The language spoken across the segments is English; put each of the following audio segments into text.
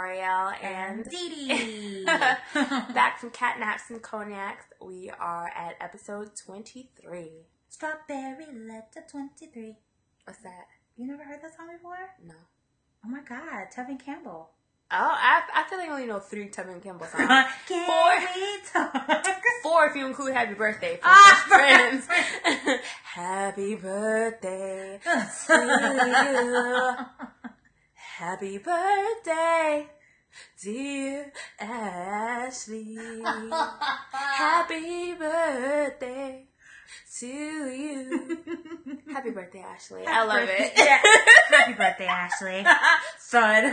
Ariel and Dee Dee. back from Catnaps and Cognacs. We are at episode 23. Strawberry Letter 23. What's that? You never heard that song before? No. Oh my God, Tevin Campbell. Oh, I feel like I only know 3 Tevin Campbell songs. Can we talk? 4 if you include Happy Birthday from Friends. Happy birthday to you. Happy birthday, dear Ashley. Happy birthday to you. Happy birthday, Ashley. I love it. Yeah. Happy birthday, Ashley. Son.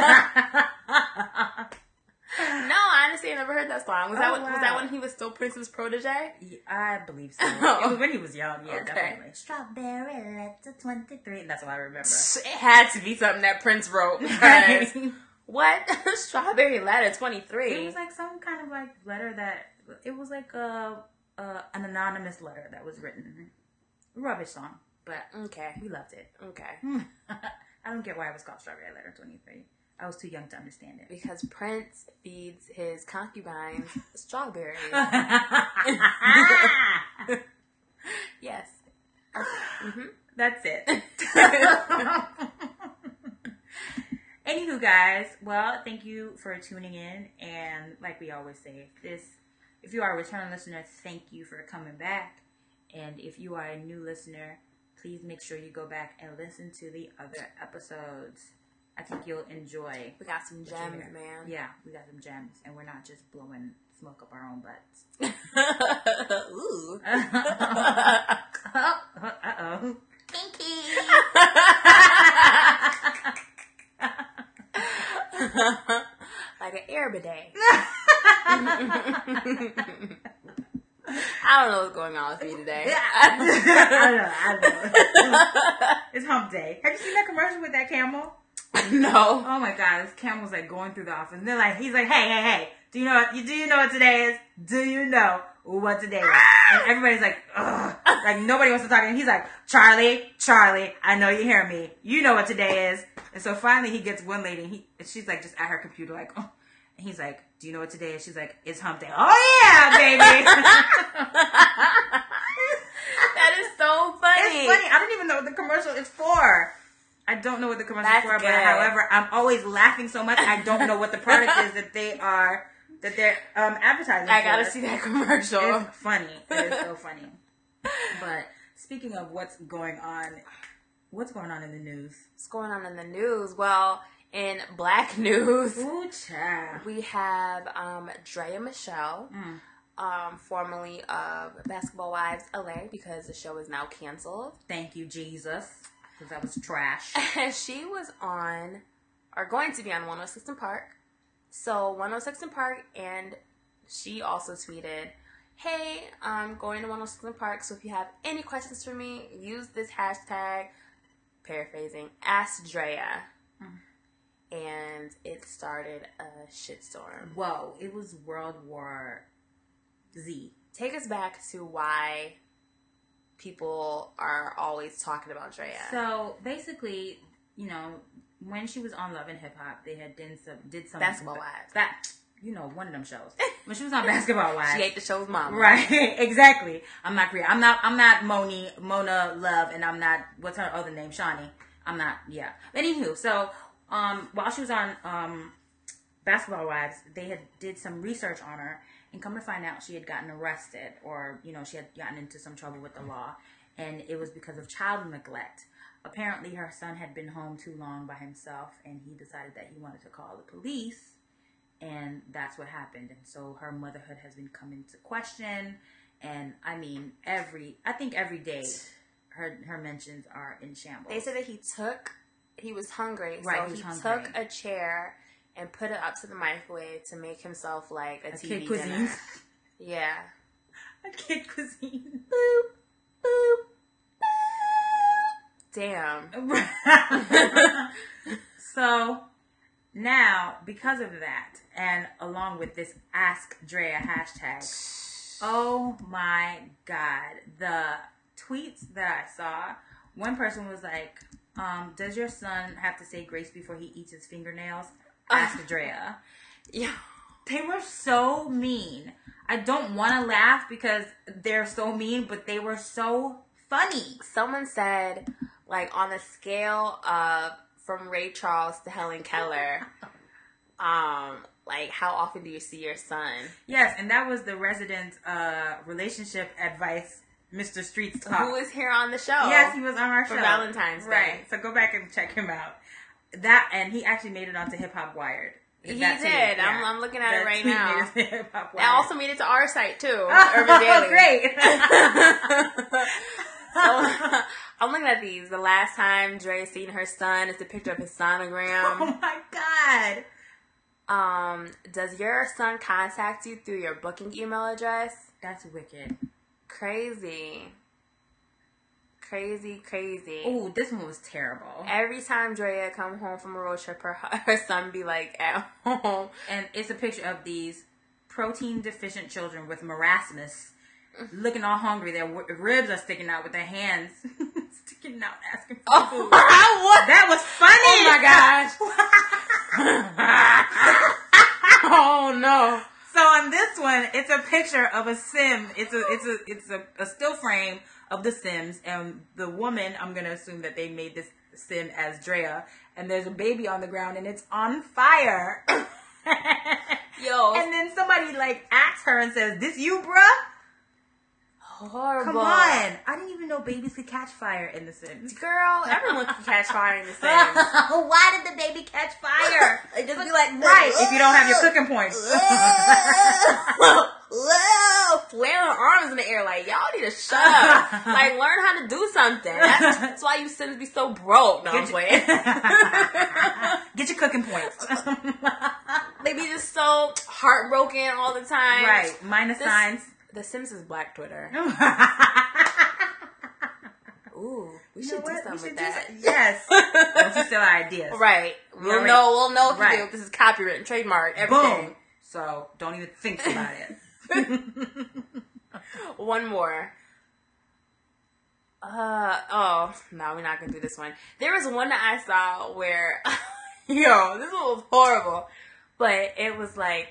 No, honestly, I never heard that song. Was that when he was still Prince's protege? Yeah, I believe so. It was when he was young. Yeah, Okay. definitely. Strawberry Letter 23. That's what I remember. It had to be something that Prince wrote. Because what? Strawberry Letter 23. It was like some kind of like letter that it was like an anonymous letter that was written. Rubbish song, but Okay. we loved it. Okay. I don't get why it was called Strawberry Letter 23. I was too young to understand it. Because Prince feeds his concubines strawberries. Yes. Mm-hmm. That's it. Anywho, guys, well, thank you for tuning in. And like we always say, if you are a return listener, thank you for coming back. And if you are a new listener, please make sure you go back and listen to the other episodes. I think you'll enjoy. We got some gems, man. Yeah, we got some gems. And we're not just blowing smoke up our own butts. Ooh. Uh-oh. Kinky. Like an air bidet. I don't know what's going on with me today. I know. It's hump day. Have you seen that commercial with that camel? No. Oh my God, this camel's like going through the office. And they're like, he's like, hey. Do you know what today is? Do you know what today is? And everybody's like, ugh. Like nobody wants to talk to him. He's like, Charlie, I know you hear me. You know what today is. And so finally he gets one lady and she's like just at her computer like, oh. And he's like, do you know what today is? She's like, it's hump day. Oh yeah, baby. That is so funny. It's funny. I don't even know what the commercial is for. I don't know what the commercial is for, but however, I'm always laughing so much I don't know what the product is that they're advertising. I gotta see that commercial. It's funny. It is so funny. But speaking of what's going on in the news? What's going on in the news? Well, in Black news, ooh, child. We have Drea Michelle, formerly of Basketball Wives LA, because the show is now canceled. Thank you, Jesus, because that was trash. She was on, or going to be on 106 in Park. So 106 in Park, and she also tweeted, hey, I'm going to 106 in Park, so if you have any questions for me, use this hashtag, paraphrasing, Ask Drea. And it started a shitstorm. Whoa, it was World War Z. Take us back to why people are always talking about Drea. So basically, you know, when she was on Love and Hip Hop, they had did some Basketball Wives. One of them shows. When she was on Basketball Wives, she ate the show's mama. Right, exactly. I'm not Korean. I'm not Mona Love, and I'm not, what's her other name? Shawnee. I'm not. Yeah. Anywho, so while she was on Basketball Wives, they did some research on her, and come to find out she had gotten arrested, or she had gotten into some trouble with the law, and it was because of child neglect. Apparently, her son had been home too long by himself, and he decided that he wanted to call the police, and that's what happened. And so her motherhood has been coming into question, and I mean, I think every day, her mentions are in shambles. They said that he was hungry, right, so he took a chair and put it up to the microwave to make himself like a TV kid cuisine. dinner. Yeah. A kid cuisine. Boop, boop, boop. Damn. So now, because of that, and along with this Ask Drea hashtag, oh my God, the tweets that I saw, one person was like, does your son have to say grace before he eats his fingernails? Ask Drea. Yeah. They were so mean. I don't want to laugh because they're so mean, but they were so funny. Someone said, like, on a scale of from Ray Charles to Helen Keller, like, how often do you see your son? Yes, and that was the resident relationship advice, Mr. Streets Talk. Who is here on the show? Yes, he was on our show. For Valentine's Day. Right, so go back and check him out. That, and he actually made it onto Hip Hop Wired. He that did. Yeah. I'm looking at it right now. It also made it to our site, too. Urban Daily. Oh, great. So, I'm looking at these. The last time Dre seen her son is the picture of his sonogram. Oh, my God. Does your son contact you through your booking email address? That's wicked. Crazy. Oh, this one was terrible. Every time Drea come home from a road trip, her son be like at home. And it's a picture of these protein deficient children with marasmus looking all hungry. Their ribs are sticking out with their hands sticking out asking for food. That was funny. Oh my gosh. Oh no. So on this one, it's a picture of a sim. It's a still frame of the Sims, and the woman, I'm gonna assume that they made this sim as Drea, and there's a baby on the ground and it's on fire. Yo. And then somebody like asks her and says, "This you, bruh?" Horrible. Come on. I didn't even know babies could catch fire in the Sims. Girl, everyone can catch fire in the Sims. Why did the baby catch fire? It just be like, right, if you don't have your cooking points. Flailing arms in the air like, y'all need to shut up. Like, learn how to do something. That's why you Sims be so broke. No, I'm playing. Get your cooking points. They be just so heartbroken all the time. Right, minus signs. The Sims is Black Twitter. Ooh, we should do something with that. Yes. Once you sell our ideas. Right. We'll know if you do. This is copyright and trademark, everything. Boom. So don't even think about it. One more. No, we're not gonna do this one. There was one that I saw where, yo, this one was horrible, but it was like,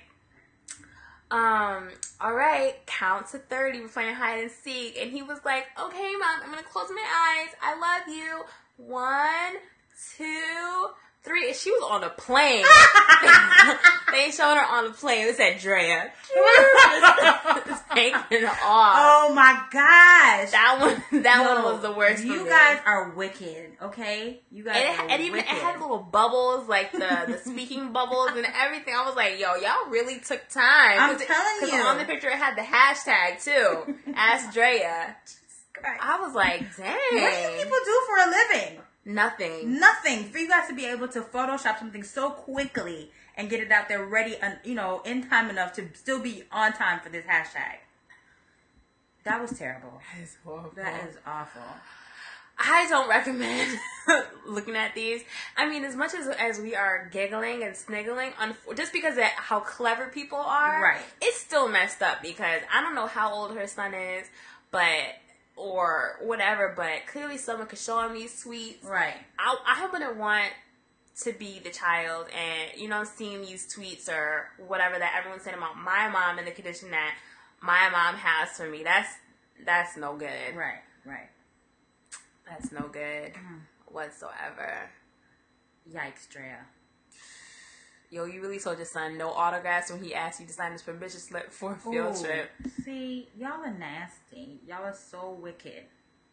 all right, count to 30. We're playing hide and seek, and he was like, okay, Mom, I'm gonna close my eyes. I love you. 1, 2, 3. And she was on a plane. They showed her on the plane. It said Drea. Just taking off. Oh my gosh. That one was the worst. You guys are wicked, okay? You guys are wicked. It had little bubbles, like the speaking bubbles and everything. I was like, yo, y'all really took time. I'm telling you. Because on the picture it had the hashtag too. Ask Drea. I was like, dang. What do you people do for a living? Nothing. For you guys to be able to Photoshop something so quickly and get it out there ready, in time enough to still be on time for this hashtag. That was terrible. That is horrible. That is awful. I don't recommend looking at these. I mean, as much as we are giggling and sniggling, just because of how clever people are, right? It's still messed up because I don't know how old her son is, or whatever, but clearly someone could show him these tweets. Right. I wouldn't want to be the child and, seeing these tweets or whatever that everyone's saying about my mom and the condition that my mom has for me. That's no good. Right. That's no good whatsoever. Yikes, Drea. Yo, you really told your son no autographs when he asked you to sign his permission slip for a field trip. See, y'all are nasty. Y'all are so wicked.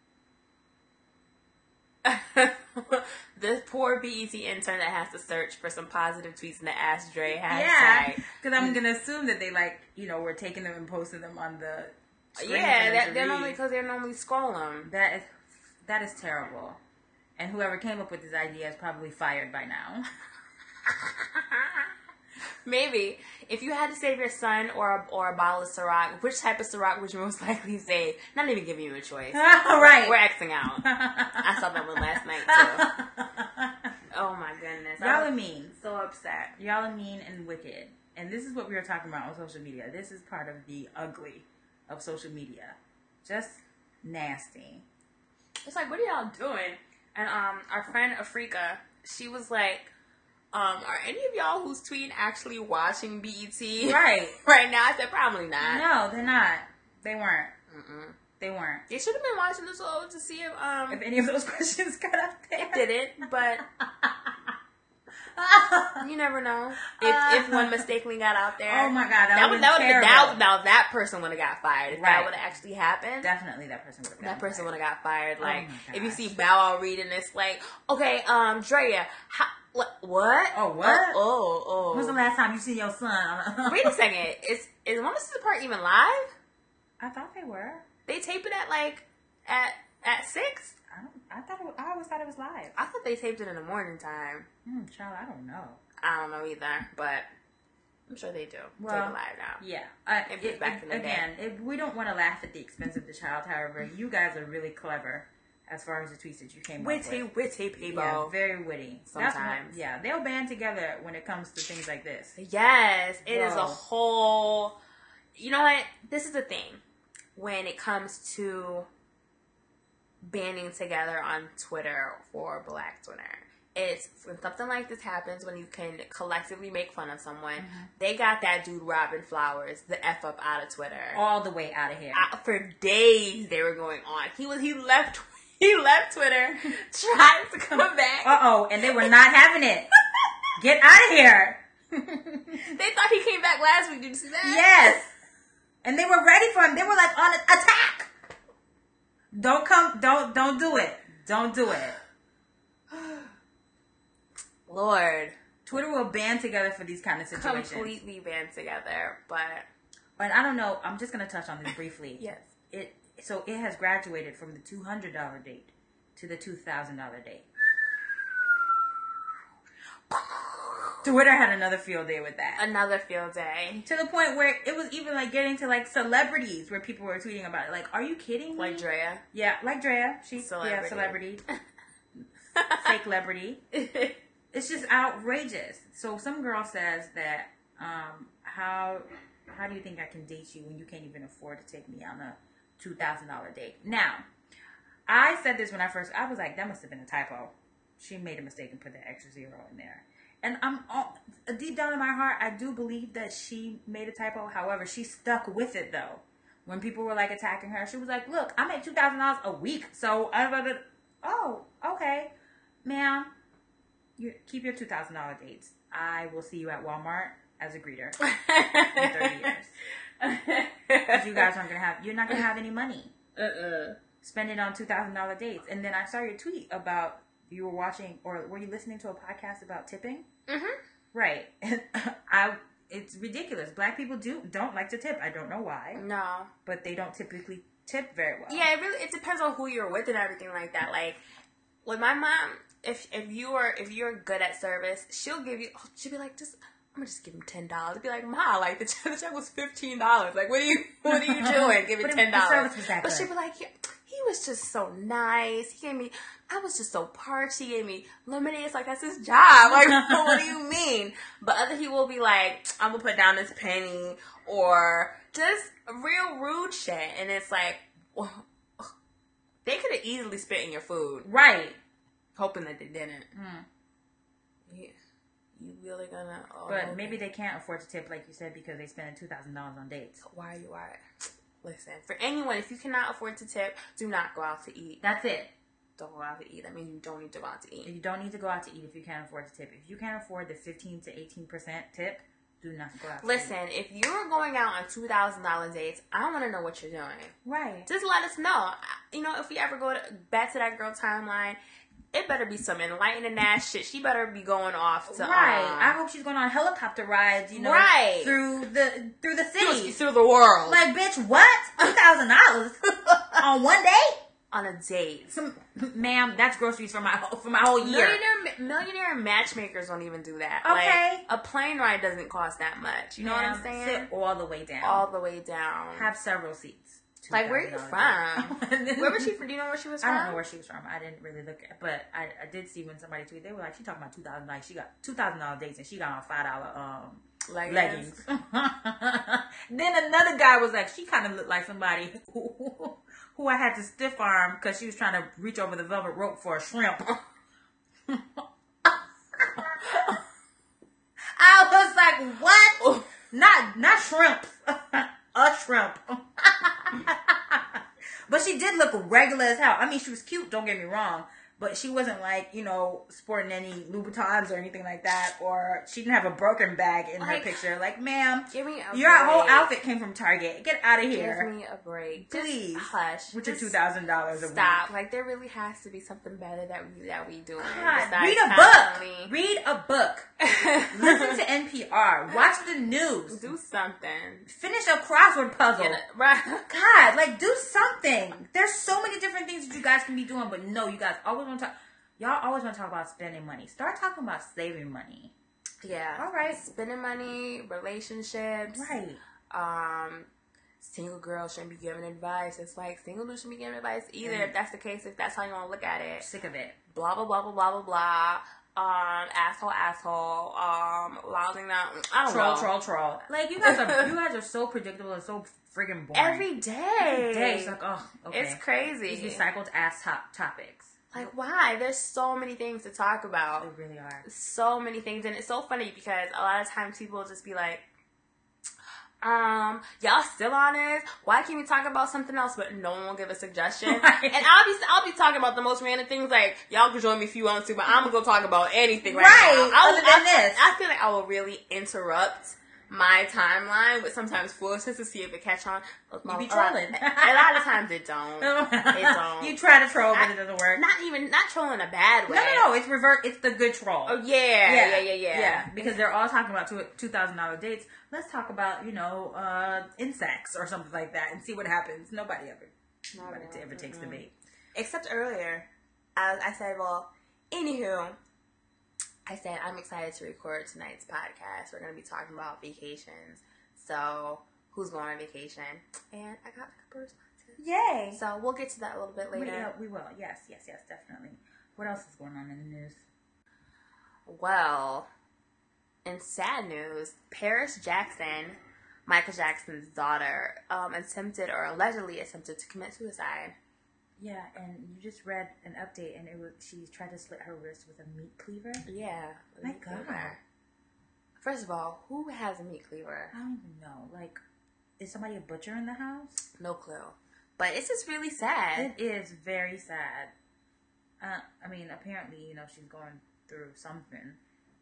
This poor BET intern that has to search for some positive tweets in the Ask Dre hashtag. Yeah, because I'm going to assume that they were taking them and posting them on the screen. Yeah, they're normally scrolling. That is terrible. And whoever came up with this idea is probably fired by now. Maybe. If you had to save your son or a bottle of Ciroc, which type of Ciroc would you most likely save? Not even giving you a choice. Right. We're Xing out. I saw that one last night, too. Oh, my goodness. Y'all are mean. So upset. Y'all are mean and wicked. And this is what we were talking about on social media. This is part of the ugly of social media. Just nasty. It's like, what are y'all doing? And our friend Afrika, she was like, Are any of y'all who's tweeting actually watching BET Right. right now? I said probably not. No, they're not. They weren't. Mm-mm. They weren't. They should have been watching this show to see if any of those questions got out there. it didn't, but you never know if one mistakenly got out there. Oh my god, that person would have got fired if that would have actually happened. Definitely, that person would have. That person would have got fired. Like if you gosh. see Bow Wow reading this, like, okay, Drea, what? Oh what? Oh. When's the last time you see your son? Wait a second. Is One Season Park even live? I thought they were. They tape it at 6? I always thought it was live. I thought they taped it in the morning time. Child, I don't know. I don't know either, but I'm sure they do. Well, tape it live now. Yeah. Back in the day. We don't want to laugh at the expense of the child. However, you guys are really clever as far as the tweets that you came up with. Witty people. Yeah, very witty. Sometimes. They'll band together when it comes to things like this. Yes, it is a whole... You know what? This is the thing. When it comes to banding together on Twitter for Black Twitter, it's when something like this happens, when you can collectively make fun of someone. They got that dude Robin Flowers the F up out of Twitter, all the way out of here. For days they were going on. He left Twitter, tried to come back. And they were not having it. Get out of here. They thought he came back last week. Did you see that? Yes. And they were ready for him. They were like on an attack. Don't do it. Don't do it. Lord. Twitter will band together for these kind of situations. Completely band together, but I don't know. I'm just going to touch on this briefly. Yes. It has graduated from the $200 date to the $2,000 date. Twitter had another field day with that. Another field day. To the point where it was even like getting to like celebrities where people were tweeting about it. Like, are you kidding me? Like Drea. Yeah, like Drea. She's celebrity. Fake celebrity. It's just outrageous. So some girl says that, how do you think I can date you when you can't even afford to take me on a $2,000 date? Now, I said this when I was like, that must have been a typo. She made a mistake and put that extra zero in there. And deep down in my heart, I do believe that she made a typo. However, she stuck with it, though. When people were, like, attacking her, she was like, look, I make $2,000 a week. So, okay. Ma'am, you keep your $2,000 dates. I will see you at Walmart as a greeter in 30 years. Because you guys you're not going to have any money. Spend it on $2,000 dates. And then I saw your tweet about... You were watching, or were you listening to a podcast about tipping? Mm-hmm. Right. It's ridiculous. Black people don't like to tip. I don't know why. No. But they don't typically tip very well. Yeah, it depends on who you're with and everything like that. Like, with my mom, if you're good at service, she'll be like, I'm gonna just give him $10. I'd be like, Ma, like the check was $15. Like, what are you doing? Give it $10. The service was that good. But she'd be like, yeah, he was just so nice. I was just so parched. He gave me lemonade. It's like, that's his job. Like, what do you mean? But other people will be like, I'm gonna put down this penny, or just real rude shit. And it's like, well, they could have easily spit in your food, right? Hoping that they didn't. Yeah. You really gonna... but maybe they can't afford to tip, like you said, because they spend $2,000 on dates. Why are you at? Listen, for anyone, if you cannot afford to tip, do not go out to eat. That's it. Don't go out to eat. I mean, you don't need to go out to eat. You don't need to go out to eat if you can't afford to tip. If you can't afford the 15 to 18% tip, do not go out to eat. Listen, if you're going out on $2,000 dates, I want to know what you're doing. Right. Just let us know. You know, if we ever go back to that girl timeline, it better be some enlightening ass shit. She better be going off to I hope she's going on helicopter rides, through the city, through the world. Like, bitch, what? $2,000 on one date? On a date, ma'am, that's groceries for my whole year. Millionaire matchmakers don't even do that. Okay, like, a plane ride doesn't cost that much. You know what I'm saying? Sit all the way down. All the way down. Have several seats. Like, where are you from? Where was she from? Do you know where she was from? I don't know where she was from. I didn't really look at it. But I did see when somebody tweeted, they were like, she talking about $2,000. Like, she got $2,000 dates and she got on $5 leggings. Then another guy was like, she kind of looked like somebody who I had to stiff arm because she was trying to reach over the velvet rope for a shrimp. like, what? Not shrimp. A shrimp. But she did look regular as hell. I mean, she was cute, don't get me wrong. But she wasn't like, sporting any Louboutins or anything like that. Or she didn't have a Birkin bag in her picture. Like, ma'am, give me a your break. whole outfit came from Target. Get out of here. Give me a break. Please. Just hush. With your $2,000 a week. Stop. Like, there really has to be something better that we do. Read a book. Read a book. Listen to NPR. Watch the news. Do something. Finish a crossword puzzle. Right. God, like, do something. There's so many different things that you guys can be doing, but no, you guys always want to talk. Y'all always want to talk about spending money. Start talking about saving money. Yeah. All right. Spending money, relationships. Right. Single girls shouldn't be giving advice. It's like single dudes shouldn't be giving advice either. If that's the case, if that's how you want to look at it. Sick of it. Blah blah blah blah blah blah blah. Asshole. Lousing that. I don't know. Troll. Like, you guys are so predictable and so friggin' boring. Every day. It's like, oh, okay. It's crazy. These recycled ass topics. Like, why? There's so many things to talk about. There really are. So many things. And it's so funny because a lot of times people will just be like, y'all still on this? Why can't we talk about something else? But no one will give a suggestion. Right. And I'll be talking about the most random things. Like, y'all can join me if you want to, but I'm gonna go talk about anything right now. Other than this, I feel like I will really interrupt my timeline with sometimes foolishness to see if it catch on. You be trolling. A lot of times it don't. It don't. You try to troll, but it doesn't work. Not trolling in a bad way. No. It's revert. It's the good troll. Oh yeah. Because they're all talking about $2,000 dates. Let's talk about insects or something like that and see what happens. Nobody ever takes the bait. Except earlier, I said, well, anywho. I said, I'm excited to record tonight's podcast. We're going to be talking about vacations. So, who's going on vacation? And I got a couple responses. Yay! So, we'll get to that a little bit later. We will. Yes, definitely. What else is going on in the news? Well, in sad news, Paris Jackson, Michael Jackson's daughter, allegedly attempted to commit suicide. Yeah, and you just read an update, and she tried to slit her wrist with a meat cleaver. Yeah, my God. First of all, who has a meat cleaver? I don't even know. Like, is somebody a butcher in the house? No clue. But it's just really sad. It is very sad. I mean, apparently, she's going through something.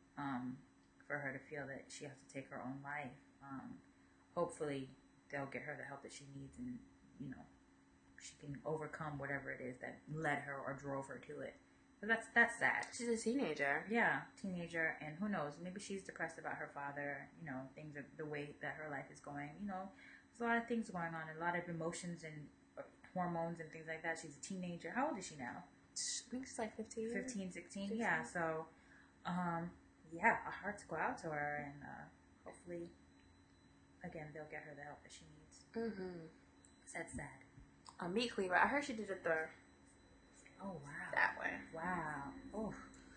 For her to feel that she has to take her own life. Hopefully, they'll get her the help that she needs, and she can overcome whatever it is that led her or drove her to it. But that's sad. She's a teenager. Yeah, teenager, and who knows? Maybe she's depressed about her father. Things are the way that her life is going. There's a lot of things going on, a lot of emotions and hormones and things like that. She's a teenager. How old is she now? I think she's like 15. 15, 16. Yeah. So, yeah, a heart to go out to her, and hopefully, again, they'll get her the help that she needs. Mm-hmm. That's sad. A meat cleaver. I heard she did it Oh, wow. that way. Wow. Oh.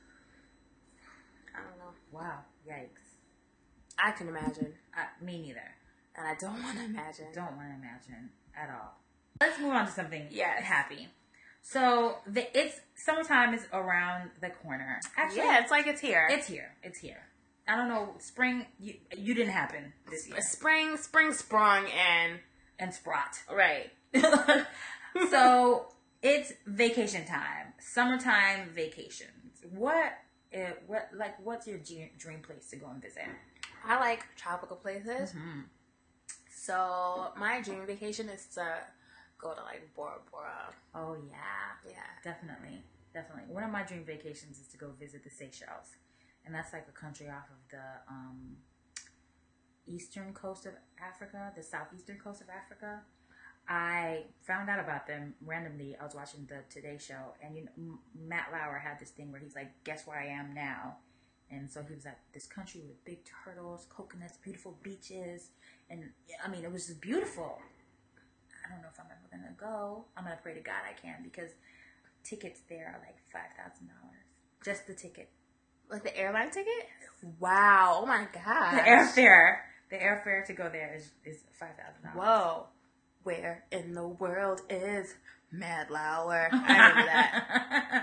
I don't know. Wow. Yikes. I can imagine. Me neither. And I don't want to imagine. Don't want to imagine at all. Let's move on to something happy. So, summertime is around the corner. Actually, yeah, it's like it's here. It's here. I don't know. Spring, you didn't happen this year. Spring sprung and sprot. Right. So it's vacation time, summertime vacations. What's your dream place to go and visit? I like tropical places. Mm-hmm. So my dream vacation is to go to like Bora Bora. Oh yeah, definitely. One of my dream vacations is to go visit the Seychelles, and that's like a country off of the eastern coast of Africa, the southeastern coast of Africa. I found out about them randomly. I was watching the Today Show, and Matt Lauer had this thing where he's like, "Guess where I am now?" And so he was at this country with big turtles, coconuts, beautiful beaches, and I mean, it was just beautiful. I don't know if I'm ever gonna go. I'm gonna pray to God I can, because tickets there are like $5,000, just the ticket. Like the airline ticket? Wow! Oh my God! The airfare to go there is $5,000. Whoa! Where in the world is Matt Lauer? I remember that.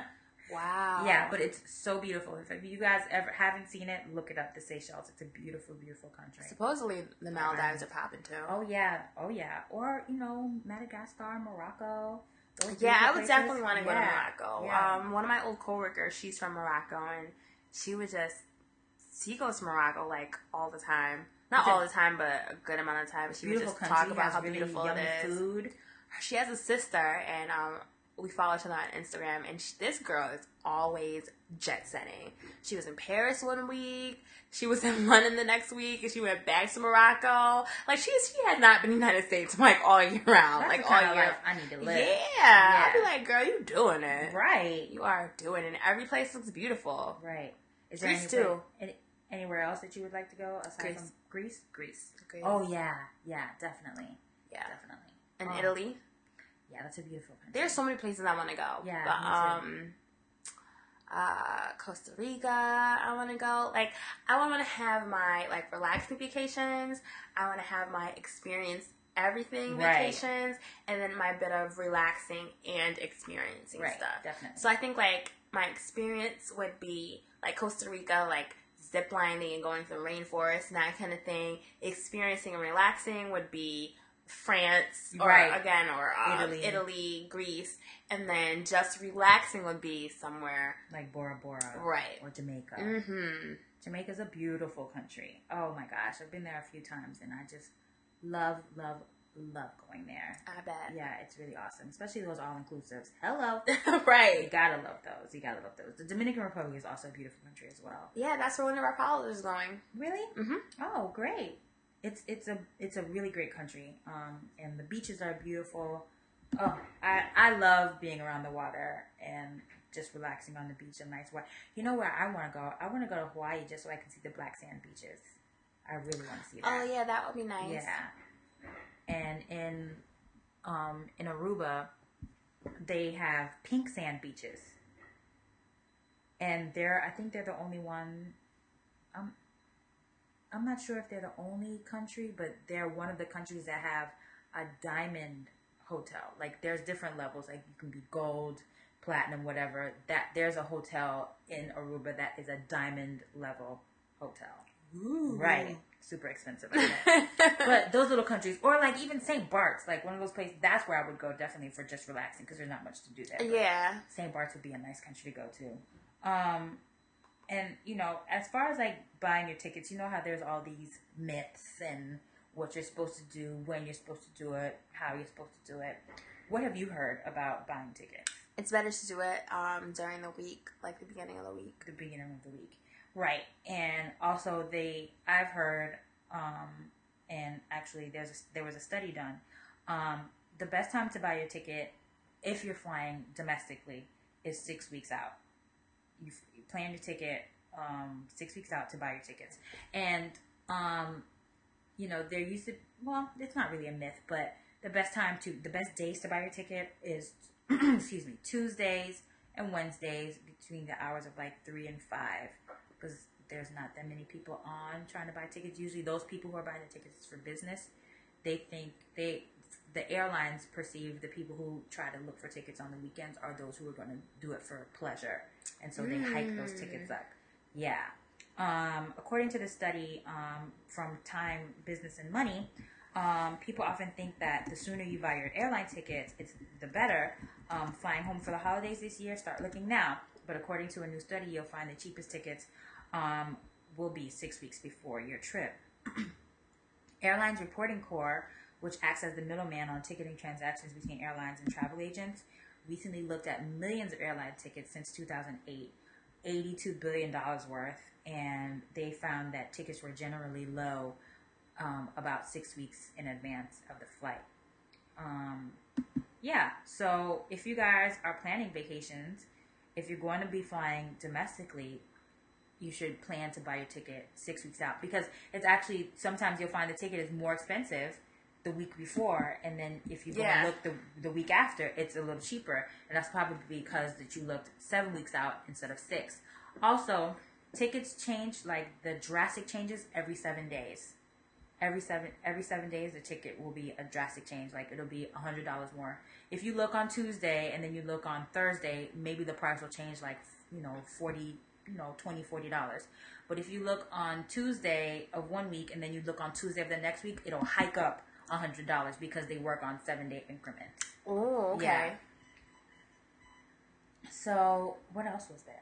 Wow. Yeah, but it's so beautiful. If you guys ever haven't seen it, look it up. The Seychelles. It's a beautiful, beautiful country. Supposedly the Maldives are popping too. Oh yeah. Or Madagascar, Morocco. Yeah, I would definitely want to go to Morocco. Yeah. One of my old coworkers, she's from Morocco, and she goes to Morocco like all the time. Not all the time, but a good amount of time. She would just talk about how really beautiful it is. Food. She has a sister, and we follow each other on Instagram, and this girl is always jet setting. She was in Paris one week, she was in London the next week, and she went back to Morocco. Like she had not been in the United States like all year round. That's like all year. I need to live. Yeah. I'd be like, girl, you doing it. Right. You are doing it. Every place looks beautiful. Right. Is Greece too. Anywhere else that you would like to go aside from Greece? Greece. Oh yeah, definitely. Yeah, definitely. And Italy. Yeah, that's a beautiful country. There's so many places I want to go. Yeah, but, me too. Costa Rica, I want to go. Like, I want to have my like relaxing vacations. I want to have my experience everything vacations, and then my bit of relaxing and experiencing stuff. Definitely. So I think like my experience would be like Costa Rica, like zip lining and going through the rainforest and that kind of thing. Experiencing and relaxing would be France or Italy, Greece, and then just relaxing would be somewhere like Bora Bora, right, or Jamaica. Mm-hmm. Jamaica's a beautiful country. Oh my gosh, I've been there a few times, and I just love going there. I bet. Yeah, it's really awesome, especially those all-inclusives. Hello. Right. You gotta love those. The Dominican Republic is also a beautiful country as well. Yeah, that's where one of our pilots is going. Really? Mm-hmm. Oh, great. It's a really great country. And the beaches are beautiful. Oh, I love being around the water and just relaxing on the beach and nice water. You know where I want to go? I want to go to Hawaii just so I can see the black sand beaches. I really want to see that. Oh yeah, that would be nice. Yeah. And in Aruba, they have pink sand beaches, and I think they're the only one. I'm not sure if they're the only country, but they're one of the countries that have a diamond hotel. Like there's different levels. Like you can be gold, platinum, whatever. There's a hotel in Aruba that is a diamond level hotel. Ooh. Right. Super expensive. But those little countries, or like even St. Bart's, like one of those places, that's where I would go definitely for just relaxing because there's not much to do there. Yeah. St. Bart's would be a nice country to go to. And, as far as like buying your tickets, you know how there's all these myths and what you're supposed to do, when you're supposed to do it, how you're supposed to do it. What have you heard about buying tickets? It's better to do it during the week, like the beginning of the week. The beginning of the week. Right. And also I've heard, and actually there was a study done, the best time to buy your ticket, if you're flying domestically, is 6 weeks out. You plan your ticket 6 weeks out to buy your tickets. And, there used to, well, it's not really a myth, but the best days to buy your ticket is, Tuesdays and Wednesdays between the hours of like 3 and 5. Because there's not that many people on trying to buy tickets. Usually those people who are buying the tickets for business, they think the airlines perceive the people who try to look for tickets on the weekends are those who are going to do it for pleasure. And so they hike those tickets up. Yeah. According to the study from Time, Business, and Money, people often think that the sooner you buy your airline tickets, it's the better. Flying home for the holidays this year, start looking now. But according to a new study, you'll find the cheapest tickets will be 6 weeks before your trip. Airlines Reporting Corps, which acts as the middleman on ticketing transactions between airlines and travel agents, recently looked at millions of airline tickets since 2008, $82 billion worth, and they found that tickets were generally low about 6 weeks in advance of the flight. So if you guys are planning vacations, if you're going to be flying domestically, you should plan to buy your ticket 6 weeks out, because it's actually, sometimes you'll find the ticket is more expensive the week before, and then if you go and look the week after, it's a little cheaper, and that's probably because that you looked 7 weeks out instead of 6. Also, tickets change, like the drastic changes every 7 days. every 7 days the ticket will be a drastic change. Like it'll be $100 more. If you look on Tuesday and then you look on Thursday, maybe the price will change like $40, $20, $40. But if you look on Tuesday of one week and then you look on Tuesday of the next week, it'll hike up $100 because they work on 7-day increments. Oh, okay. Yeah. So what else was there?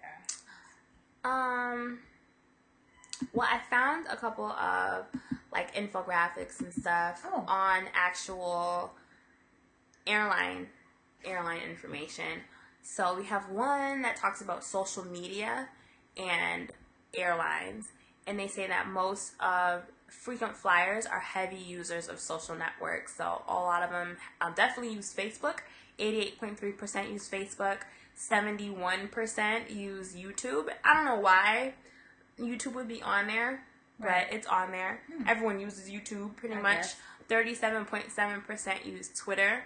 Well, I found a couple of like infographics and stuff on actual airline information. So we have one that talks about social media and airlines, and they say that most of frequent flyers are heavy users of social networks. So a lot of them definitely use Facebook. 88.3% use Facebook. 71% use YouTube. I don't know why YouTube would be on there, but it's on there. Everyone uses YouTube pretty much. 37.7% use Twitter.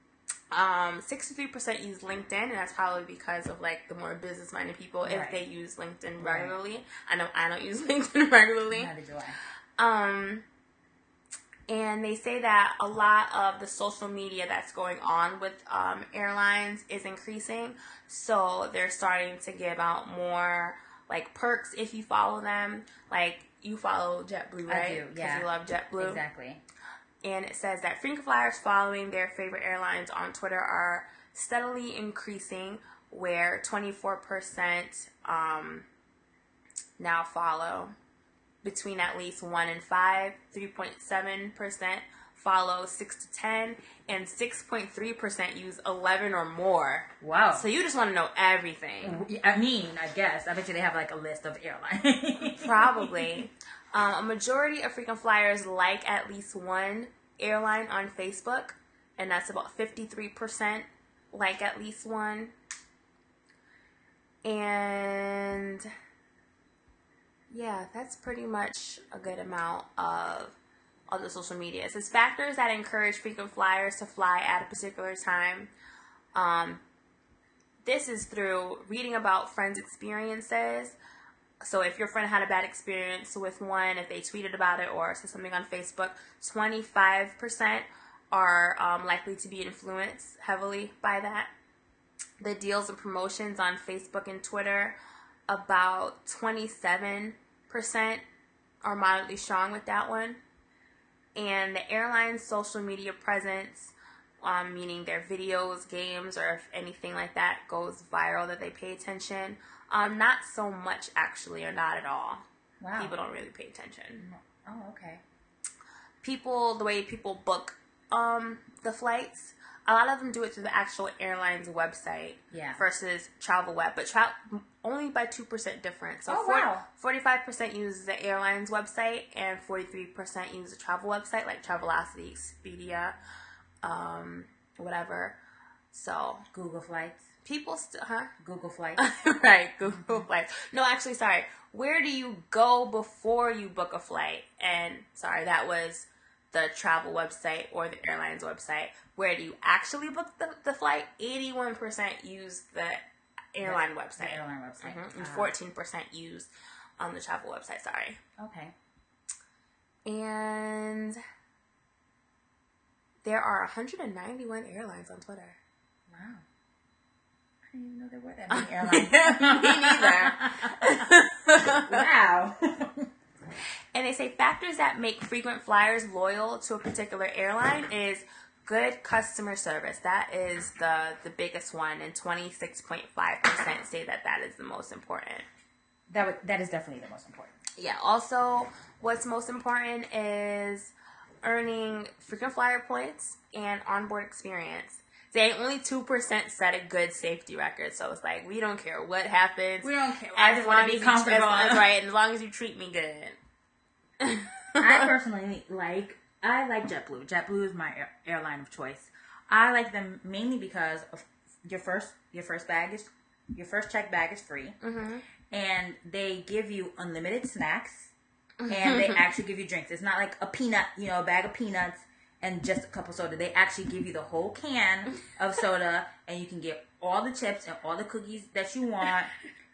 63% use LinkedIn, and that's probably because of like the more business-minded people if they use LinkedIn regularly. I know I don't use LinkedIn regularly. Neither do I. And they say that a lot of the social media that's going on with airlines is increasing, so they're starting to give out more like perks if you follow them. Like you follow JetBlue, right? I do, yeah. Because you love JetBlue. Exactly. And it says that frequent flyers following their favorite airlines on Twitter are steadily increasing, where 24% now follow between at least 1 and 5, 3.7% follow 6 to 10, and 6.3% use 11 or more. Wow. So you just want to know everything. I mean, I guess. I bet you they have like a list of airlines. Probably. A majority of frequent flyers like at least one airline on Facebook, and that's about 53% like at least one. And yeah, that's pretty much a good amount of the social media. It says factors that encourage frequent flyers to fly at a particular time. This is through reading about friends' experiences. So if your friend had a bad experience with one, if they tweeted about it or said something on Facebook, 25% are likely to be influenced heavily by that. The deals and promotions on Facebook and Twitter, about 27% are moderately strong with that one. And the airline's social media presence, meaning their videos, games, or if anything like that goes viral that they pay attention, not so much actually, or not at all. Wow. People don't really pay attention. Oh, okay. The way people book the flights, a lot of them do it through the actual airline's website versus TravelWeb, but only by 2% difference. So 45% use the airline's website and 43% use the travel website, like Travelocity, Expedia, whatever. So Google Flights. People Google Flights. Right, Google Flights. No, actually, sorry. Where do you go before you book a flight? And sorry, that was the travel website or the airline's website. Where do you actually book the flight? 81% use the airline website. The airline website. And 14% use on the travel website, sorry. Okay. And there are 191 airlines on Twitter. Wow. I didn't even know there were that many airlines. Me neither. Wow. And they say factors that make frequent flyers loyal to a particular airline is good customer service. That is the biggest one, and 26.5% say that is the most important. That is definitely the most important. Yeah. Also, what's most important is earning frequent flyer points and onboard experience. They only 2% set a good safety record, so it's like we don't care what happens. We don't care. I just want to be comfortable. Right, and as long as you treat me good. I personally I like JetBlue. JetBlue is my airline of choice. I like them mainly because of your first check bag is free, and they give you unlimited snacks, and they actually give you drinks. It's not like a bag of peanuts and just a cup of soda. They actually give you the whole can of soda, and you can get all the chips and all the cookies that you want.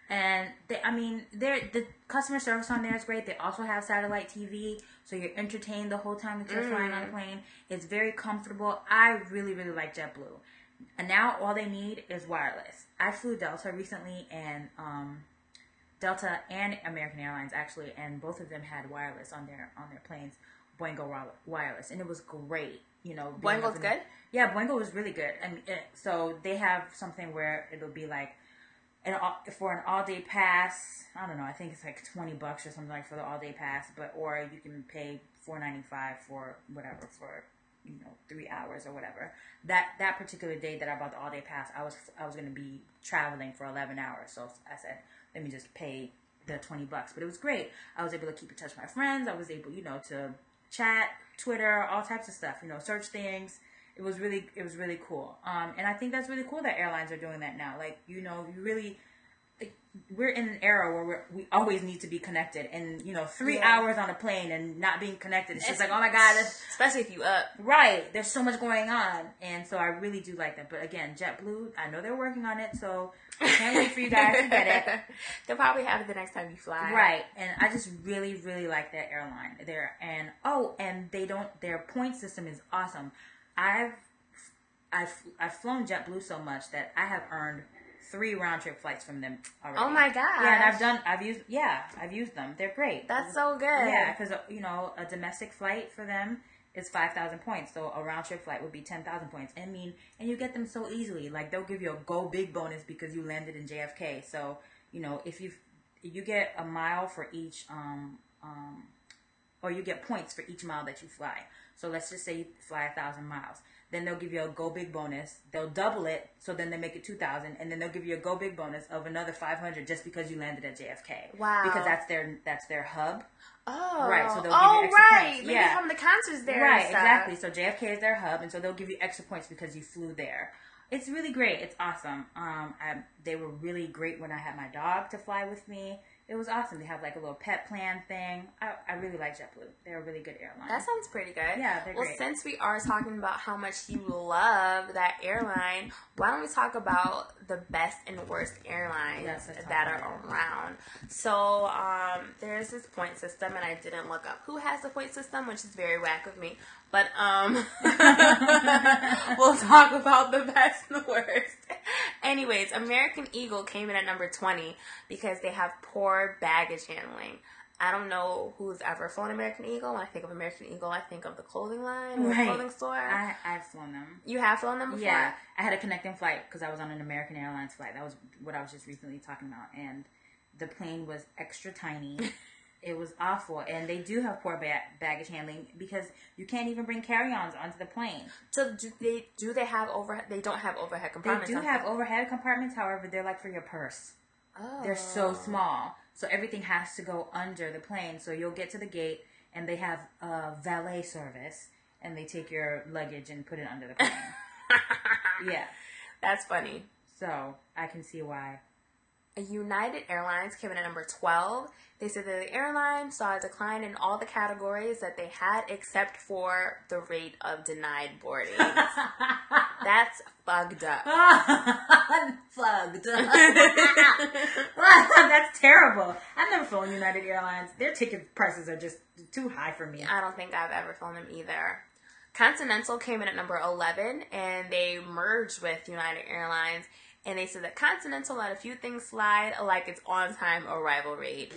And the customer service on there is great. They also have satellite TV, so you're entertained the whole time that you're flying on a plane. It's very comfortable. I really, really like JetBlue. And now all they need is wireless. I flew Delta recently, and Delta and American Airlines actually, and both of them had wireless on their planes. Boingo wireless, and it was great. Boingo's good? Yeah, Boingo was really good. And so they have something where it'll be like, for an all-day pass, I don't know, I think it's like $20 or something like for the all-day pass, or you can pay $4.95 for whatever, for 3 hours or whatever. That particular day that I bought the all-day pass, I was going to be traveling for 11 hours, so I said, let me just pay the $20. But it was great. I was able to keep in touch with my friends. I was able, to chat, Twitter, all types of stuff, search things. It was really cool. And I think that's really cool that airlines are doing that now. Like, you really, we're in an era where we always need to be connected. And, 3 hours on a plane and not being connected, it's just like, oh my God. Especially if you up. Right. There's so much going on. And so I really do like that. But again, JetBlue, I know they're working on it, so I can't wait for you guys to get it. They'll probably have it the next time you fly. Right. And I just really, really like that airline there. And, their point system is awesome. I've flown JetBlue so much that I have earned 3 round trip flights from them already. Oh my God! Yeah, and I've used them. They're great. That's so good. Yeah, because a domestic flight for them is 5,000 points, so a round trip flight would be 10,000 points. And you get them so easily. Like they'll give you a go big bonus because you landed in JFK. So if you get a mile for each or you get points for each mile that you fly. So let's just say you fly 1,000 miles. Then they'll give you a go big bonus. They'll double it, so then they make it 2,000, and then they'll give you a go big bonus of another 500 just because you landed at JFK. Wow! Because that's their hub. Oh, right. So they'll give you extra points. Maybe from the concerts there. Right, exactly. So JFK is their hub, and so they'll give you extra points because you flew there. It's really great. It's awesome. They were really great when I had my dog to fly with me. It was awesome. They have like a little pet plan thing. I really like JetBlue. They're a really good airline. That sounds pretty good. Yeah, they're great. Well, since we are talking about how much you love that airline, why don't we talk about the best and worst airlines that are around? So there's this point system, and I didn't look up who has the point system, which is very whack of me. But we'll talk about the best and the worst. Anyways, American Eagle came in at number 20 because they have poor baggage handling. I don't know who's ever flown American Eagle. When I think of American Eagle, I think of the clothing line or the clothing store. I've flown them. You have flown them before? Yeah. I had a connecting flight because I was on an American Airlines flight. That was what I was just recently talking about. And the plane was extra tiny. It was awful. And they do have poor baggage handling because you can't even bring carry-ons onto the plane. So do they have overhead? They don't have overhead compartments. They do have overhead compartments. However, they're like for your purse. Oh. They're so small. So everything has to go under the plane. So you'll get to the gate and they have a valet service and they take your luggage and put it under the plane. Yeah. That's funny. So I can see why. United Airlines came in at number 12. They said that the airline saw a decline in all the categories that they had except for the rate of denied boarding. That's fucked up. Fucked up. That's terrible. I've never flown United Airlines. Their ticket prices are just too high for me. I don't think I've ever flown them either. Continental came in at number 11, and they merged with United Airlines. And they said that Continental let a few things slide, like its on-time arrival rate.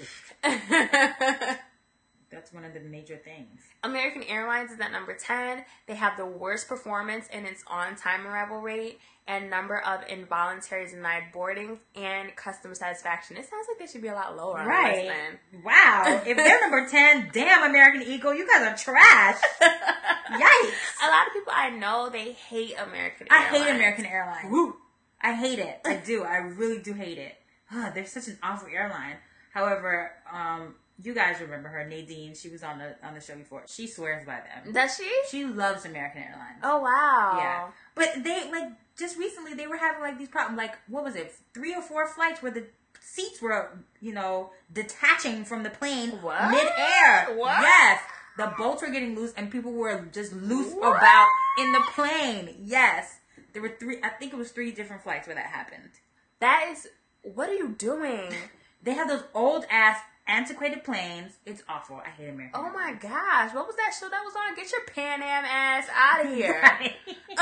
That's one of the major things. American Airlines is at number 10. They have the worst performance in its on-time arrival rate and number of involuntary denied boardings and customer satisfaction. It sounds like they should be a lot lower on the list then. Wow. If they're number 10, damn, American Eagle, you guys are trash. Yikes. A lot of people I know, they hate American Airlines. I hate American Airlines. Woo. I hate it. I do. I really do hate it. They're such an awful airline. However, you guys remember her, Nadine. She was on the show before. She swears by them. Does she? She loves American Airlines. Oh, wow. Yeah. But they, just recently, they were having, these problems. What was it? 3 or 4 flights where the seats were, detaching from the plane mid-air. What? Yes. The bolts were getting loose and people were just loose about in the plane. Yes. There were 3, I think it was 3 different flights where that happened. That is What are you doing? They have those old ass antiquated planes. It's awful. I hate American. Oh my gosh. What was that show that was on? Get your Pan Am ass out of here. Right.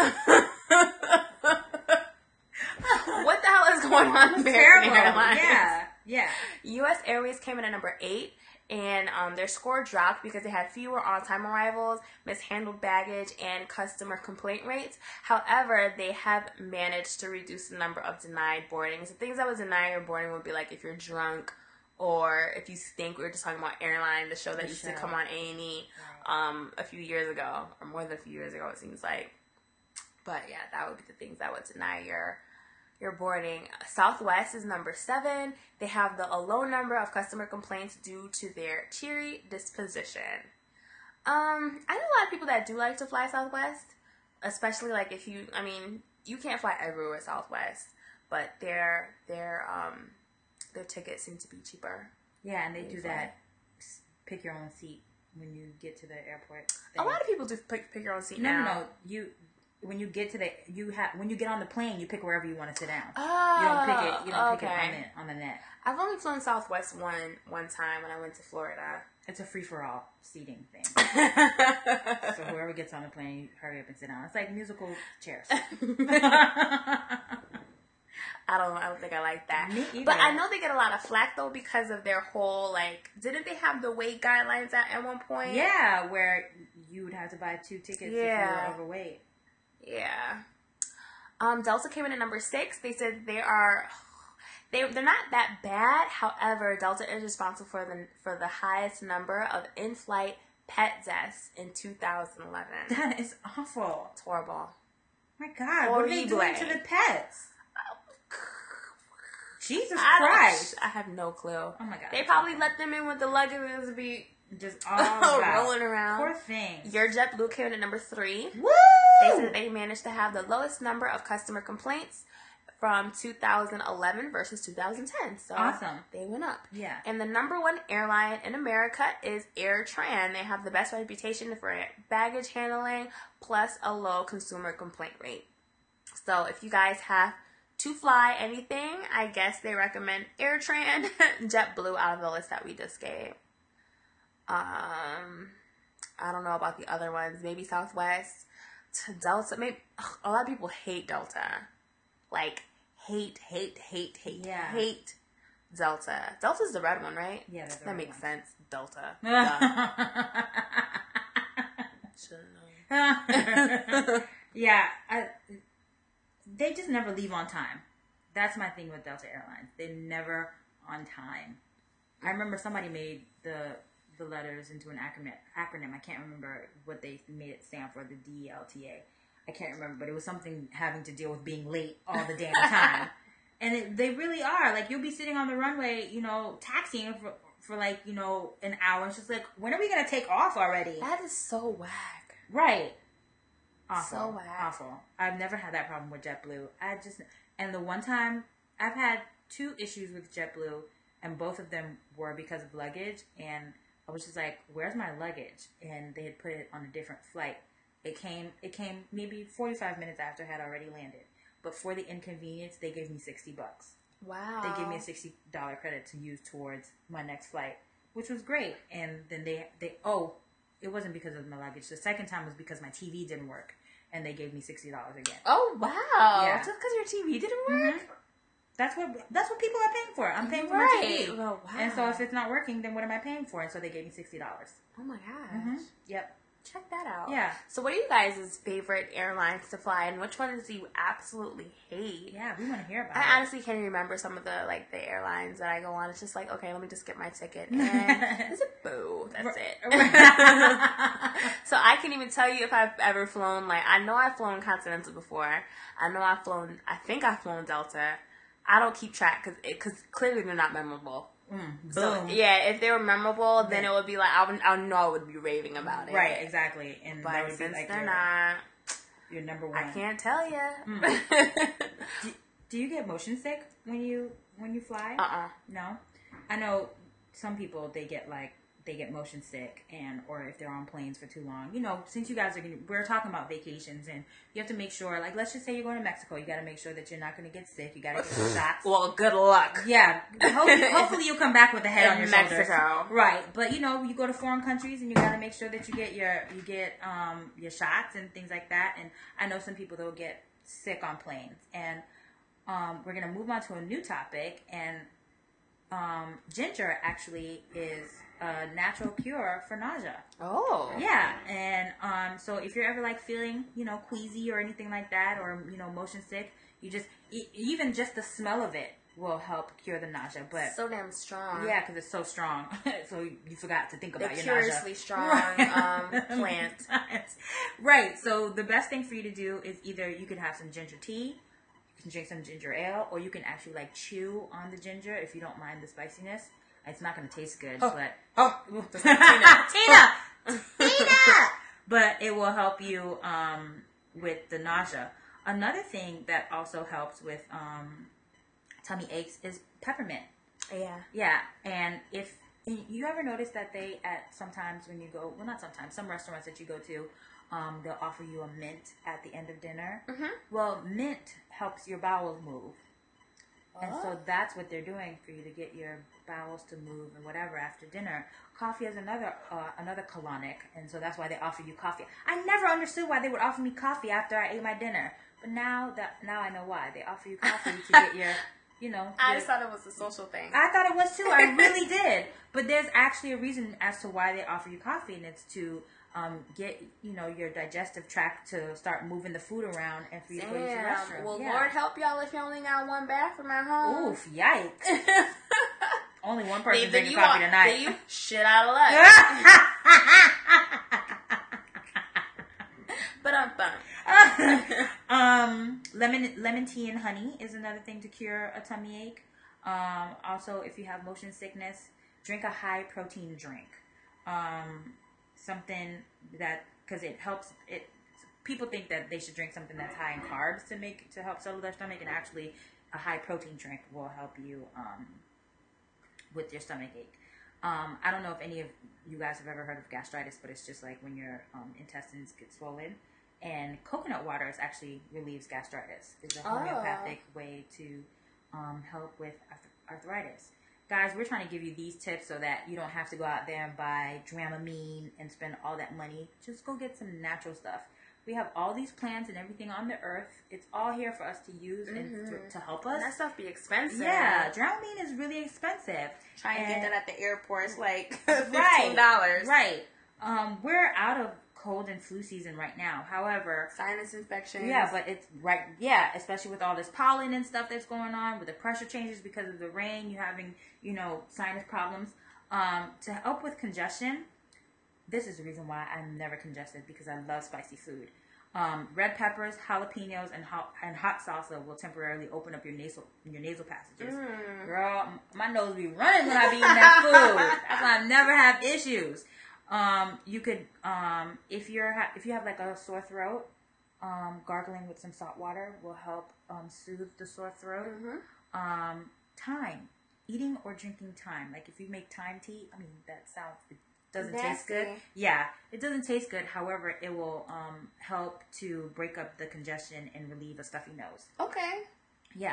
What the hell is going on in American Terrible. Airlines? Yeah. U.S. Airways came in at number 8, and their score dropped because they had fewer on-time arrivals, mishandled baggage, and customer complaint rates. However, they have managed to reduce the number of denied boardings. The things that would deny your boarding would be like if you're drunk or if you stink. We were just talking about Airline, the show that used to come on A&E a few years ago, or more than a few years ago, it seems like. But yeah, that would be the things that would deny your boarding. Southwest is number 7. They have a low number of customer complaints due to their cheery disposition. I know a lot of people that do like to fly Southwest, especially like if you can't fly everywhere with Southwest, but their tickets seem to be cheaper. Yeah, and they do that pick your own seat when you get to the airport thing. A lot of people do pick your own seat now. No. When you get when you get on the plane, you pick wherever you want to sit down. Oh, you don't pick it on the net. I've only flown Southwest one time when I went to Florida. It's a free for all seating thing. So whoever gets on the plane, hurry up and sit down. It's like musical chairs. I don't think I like that. Me either. But I know they get a lot of flack though because of their whole didn't they have the weight guidelines at one point? Yeah, where you would have to buy 2 tickets if you were overweight. Yeah. Delta came in at number 6. They said they're not that bad. However, Delta is responsible for the highest number of in-flight pet deaths in 2011. That is awful. It's horrible. My God, what are they doing to the pets? Jesus Christ. I have no clue. Oh my God. They probably let them in with the luggage and be just all rolling around. Poor things. Your JetBlue came in at number 3. Woo! They said they managed to have the lowest number of customer complaints from 2011 versus 2010. So awesome. They went up. Yeah. And the number 1 airline in America is AirTran. They have the best reputation for baggage handling plus a low consumer complaint rate. So if you guys have to fly anything, I guess they recommend AirTran, JetBlue out of the list that we just gave. I don't know about the other ones. Maybe Southwest, Delta. Maybe a lot of people hate Delta. Like hate Delta. Delta's the red one, right? Yeah, that makes sense. Delta. Should've known. Yeah, they just never leave on time. That's my thing with Delta Airlines. They're never on time. I remember somebody made the letters into an acronym. I can't remember what they made it stand for, the DLTA. I can't remember, but it was something having to deal with being late all the damn time. And they really are. Like, you'll be sitting on the runway, taxiing for like, an hour. It's just like, when are we going to take off already? That is so whack. Right. Awful. So whack. Awful. I've never had that problem with JetBlue. And the one time, I've had 2 issues with JetBlue, and both of them were because of luggage, and I was just like, where's my luggage? And they had put it on a different flight. It came maybe 45 minutes after I had already landed. But for the inconvenience, they gave me $60. Wow. They gave me a $60 credit to use towards my next flight, which was great. And then it wasn't because of my luggage. The second time was because my TV didn't work, and they gave me $60 again. Oh wow! Yeah. Just because your TV didn't work. Mm-hmm. That's what people are paying for. I'm paying for my TV. Oh, wow. And so if it's not working, then what am I paying for? And so they gave me $60. Oh my gosh. Mm-hmm. Yep. Check that out. Yeah. So what are you guys' favorite airlines to fly, and which ones do you absolutely hate? Yeah, we want to hear about it. I honestly can't remember some of the airlines that I go on. It's just like, okay, let me just get my ticket. And it's a boo. That's it. So I can't even tell you if I've ever flown, I know I've flown Continental before. I think I've flown Delta. I don't keep track because clearly they're not memorable. Boom. So, yeah, if they were memorable, then it would be like, I know I would be raving about it. Right, exactly. And but that would since be like they're not, your number 1. I can't tell you. Do you get motion sick when you fly? Uh-uh. No? I know some people, they they get motion sick, and or if they're on planes for too long. You know, since you guys we're talking about vacations, and you have to make sure, like, let's just say you're going to Mexico, you got to make sure that you're not going to get sick. You got to get the shots. Well, good luck. Yeah, hopefully you'll come back with a head on your Mexico. shoulders. Right, but you know, you go to foreign countries, and you got to make sure that you get your shots and things like that. And I know some people that'll get sick on planes, and we're gonna move on to a new topic, and ginger actually is a natural cure for nausea. Oh. Yeah, and so if you're ever like feeling, you know, queasy or anything like that, or you know, motion sick, you just even just the smell of it will help cure the nausea. But so damn strong. Yeah, because it's so strong. So you forgot to think about your curiously nausea. Strong plant. Right. So the best thing for you to do is either you can have some ginger tea, you can drink some ginger ale, or you can actually like chew on the ginger if you don't mind the spiciness. It's not going to taste good, but Tina. But it will help you with the nausea. Another thing that also helps with tummy aches is peppermint. Yeah. And if you ever notice that they sometimes when you go, well, not sometimes, some restaurants that you go to, they'll offer you a mint at the end of dinner. Mm-hmm. Well, mint helps your bowels move. And so that's what they're doing for you to get your bowels to move and whatever after dinner. Coffee is another colonic, and so that's why they offer you coffee. I never understood why they would offer me coffee after I ate my dinner, but now I know why. They offer you coffee to get your, you know. I just thought it was a social thing. I thought it was too. I really did. But there's actually a reason as to why they offer you coffee, and it's to get, you know, your digestive tract to start moving the food around and for you to go use the restroom. Well, yeah. Lord help y'all if you only got one bathroom at home. Oof, yikes. Only one person drinking coffee tonight. You shit out of luck. But lemon tea and honey is another thing to cure a tummy ache. Also, if you have motion sickness, drink a high protein drink. Something that, because it helps people think that they should drink something that's high in carbs to help settle their stomach, and actually a high protein drink will help you with your stomach ache. I don't know if any of you guys have ever heard of gastritis, but it's just like when your intestines get swollen, and coconut water actually relieves gastritis. It's a homeopathic way to help with arthritis. Guys, we're trying to give you these tips so that you don't have to go out there and buy Dramamine and spend all that money. Just go get some natural stuff. We have all these plants and everything on the earth. It's all here for us to use and to help us. And that stuff be expensive. Yeah, Dramamine is really expensive. Try and get that at the airport. It's like $15. Right. We're out of cold and flu season right now. However, sinus infections. Yeah, but it's right. Yeah, especially with all this pollen and stuff that's going on, with the pressure changes because of the rain, you're having, you know, sinus problems. To help with congestion, this is the reason why I'm never congested, because I love spicy food. Red peppers, jalapenos, and hot salsa will temporarily open up your nasal passages. Girl, my nose be running when I be eating that food. That's why I never have issues. You could, if you have like a sore throat, gargling with some salt water will help soothe the sore throat. Thyme, eating or drinking thyme. Like if you make thyme tea, I mean it doesn't taste good. Yeah, it doesn't taste good. However, it will help to break up the congestion and relieve a stuffy nose. Okay. Yeah.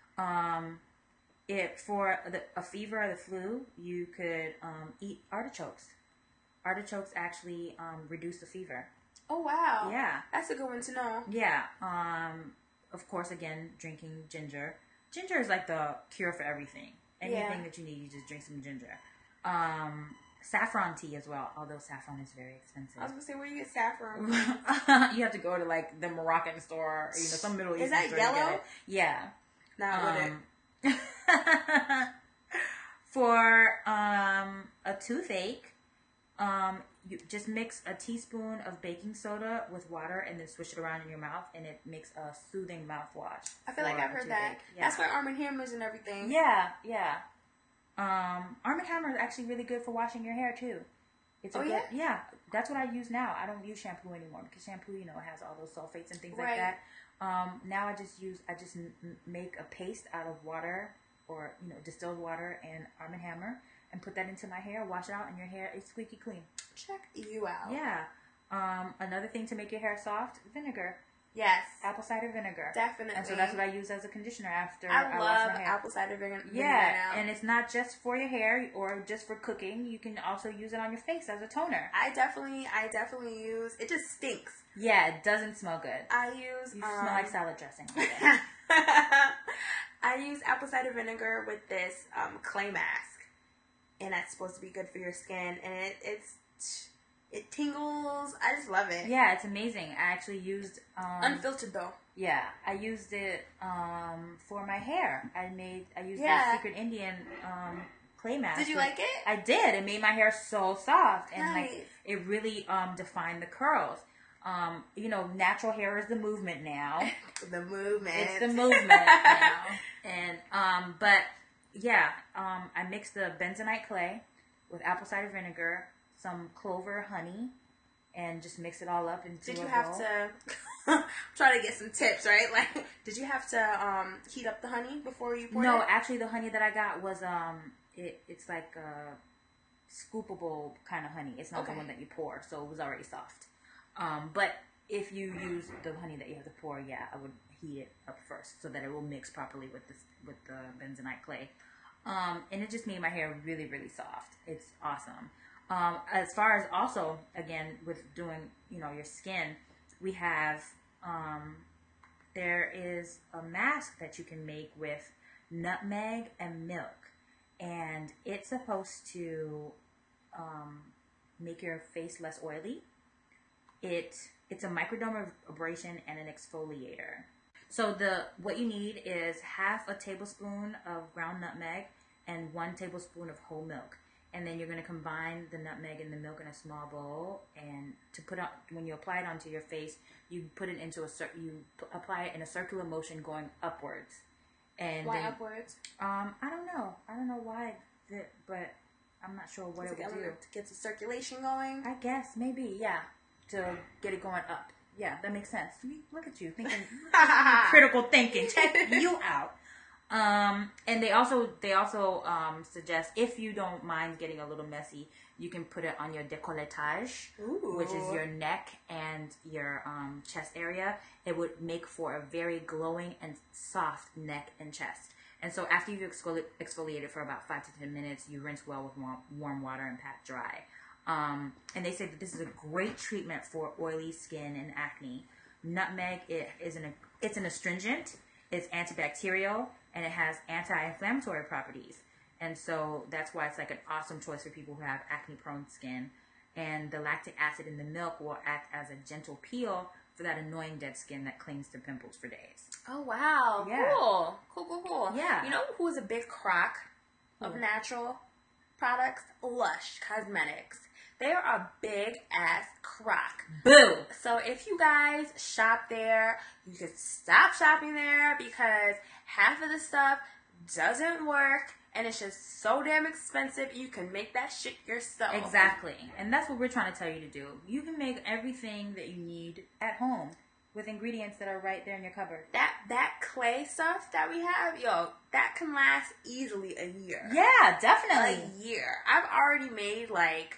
For a fever or the flu, you could eat artichokes. Artichokes actually reduce the fever. Oh, wow. Yeah. That's a good one to know. Yeah. Of course, again, drinking ginger. Ginger is like the cure for everything. Anything that you need, you just drink some ginger. Saffron tea as well, although saffron is very expensive. I was going to say, where do you get saffron? You have to go to like the Moroccan store, or, you know, some Middle Eastern store. Is that yellow? Yeah. Not with it. For a toothache, you just mix a teaspoon of baking soda with water and then swish it around in your mouth, and it makes a soothing mouthwash. I feel like I've heard that. Yeah. That's why Arm & Hammer's and everything. Yeah. Arm & Hammer is actually really good for washing your hair too. It's yeah, that's what I use now. I don't use shampoo anymore because shampoo, you know, has all those sulfates and things like that. Now I just make a paste out of water, or, you know, distilled water and Arm & Hammer. and put that into my hair, wash it out, and your hair is squeaky clean. Check you out. Yeah. Another thing to make your hair soft, vinegar. Yes. Apple cider vinegar. Definitely. And so that's what I use as a conditioner after I wash love my hair. apple cider vinegar. Yeah, and it's not just for your hair or just for cooking. You can also use it on your face as a toner. I definitely use. It just stinks. Yeah, it doesn't smell good. I use. You smell like salad dressing. I use apple cider vinegar with this clay mask, and that's supposed to be good for your skin. And it tingles. I just love it. Yeah, it's amazing. I actually used unfiltered though. Yeah, I used it for my hair. I used the Secret Indian clay mask. Did you like it? I did. It made my hair so soft, and nice. like it really defined the curls. Natural hair is the movement now. The movement. It's the movement now. And but yeah, I mixed the bentonite clay with apple cider vinegar, some clover, honey, and just mix it all up into Did a you have bowl. to try to get some tips, right? Like, did you have to heat up the honey before you poured it? No, actually, the honey that I got was it's like a scoopable kind of honey. It's not the one that you pour, so it was already soft. But if you use the honey that you have to pour, yeah, I would heat it up first so that it will mix properly with the bentonite clay. And it just made my hair really, really soft. It's awesome. As far as also, again, with doing, your skin, we have, there is a mask that you can make with nutmeg and milk. And it's supposed to make your face less oily. It's a microdermabrasion and an exfoliator. So what you need is half a tablespoon of ground nutmeg and 1 tablespoon of whole milk. And then you're going to combine the nutmeg and the milk in a small bowl. And when you apply it onto your face, you put it into apply it in a circular motion going upwards. And why then, upwards? I don't know. I don't know why, but I'm not sure what it would do. To get the circulation going? I guess, maybe, yeah. To get it going up. Yeah, that makes sense. Look at you thinking, critical thinking. Check you out. And they also suggest, if you don't mind getting a little messy, you can put it on your décolletage, which is your neck and your chest area. It would make for a very glowing and soft neck and chest. And so after you've exfoliated for about 5 to 10 minutes, you rinse well with warm water and pat dry. And they say that this is a great treatment for oily skin and acne. Nutmeg it's an astringent, it's antibacterial, and it has anti-inflammatory properties. And so that's why it's like an awesome choice for people who have acne-prone skin. And the lactic acid in the milk will act as a gentle peel for that annoying dead skin that clings to pimples for days. Oh, wow. Yeah. Cool. Yeah. You know who is a big crock of natural products? Lush Cosmetics. They are a big ass crock. Boo! So if you guys shop there, you can stop shopping there because half of the stuff doesn't work and it's just so damn expensive. You can make that shit yourself. Exactly. And that's what we're trying to tell you to do. You can make everything that you need at home with ingredients that are right there in your cupboard. That clay stuff that we have, that can last easily a year. Yeah, definitely. A year. I've already made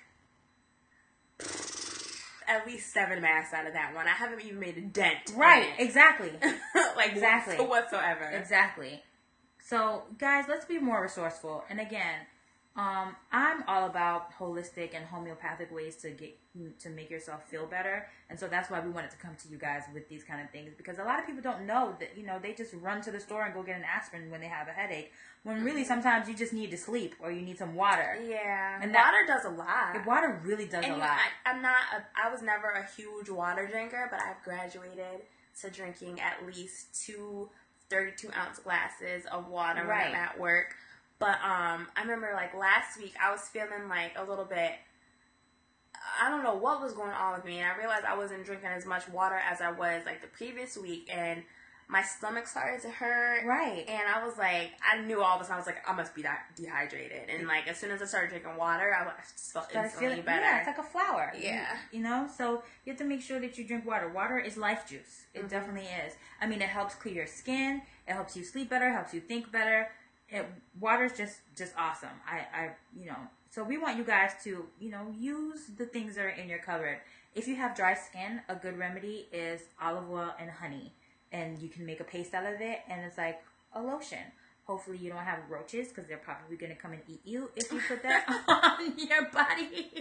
at least 7 masks out of that one. I haven't even made a dent. Right, exactly. Exactly. Whatsoever. Exactly. So, guys, let's be more resourceful. And again, I'm all about holistic and homeopathic ways to make yourself feel better. And so that's why we wanted to come to you guys with these kind of things, because a lot of people don't know that, they just run to the store and go get an aspirin when they have a headache, when really sometimes you just need to sleep or you need some water. Yeah. And water does a lot. Water really does a lot. I was never a huge water drinker, but I've graduated to drinking at least 2 32-ounce glasses of water when I'm at work. But I remember last week I was feeling a little bit, I don't know what was going on with me, and I realized I wasn't drinking as much water as I was the previous week, and my stomach started to hurt. Right. And I was I knew all of a sudden, I was I must be dehydrated. And as soon as I started drinking water, I just felt instantly better. Yeah, it's like a flower. Yeah. So you have to make sure that you drink water. Water is life juice. It definitely is. I mean, it helps clear your skin. It helps you sleep better, helps you think better. water's just awesome. I so we want you guys to, use the things that are in your cupboard. If you have dry skin, a good remedy is olive oil and honey. And you can make a paste out of it, and it's like a lotion. Hopefully you don't have roaches, because they're probably going to come and eat you if you put that on your body.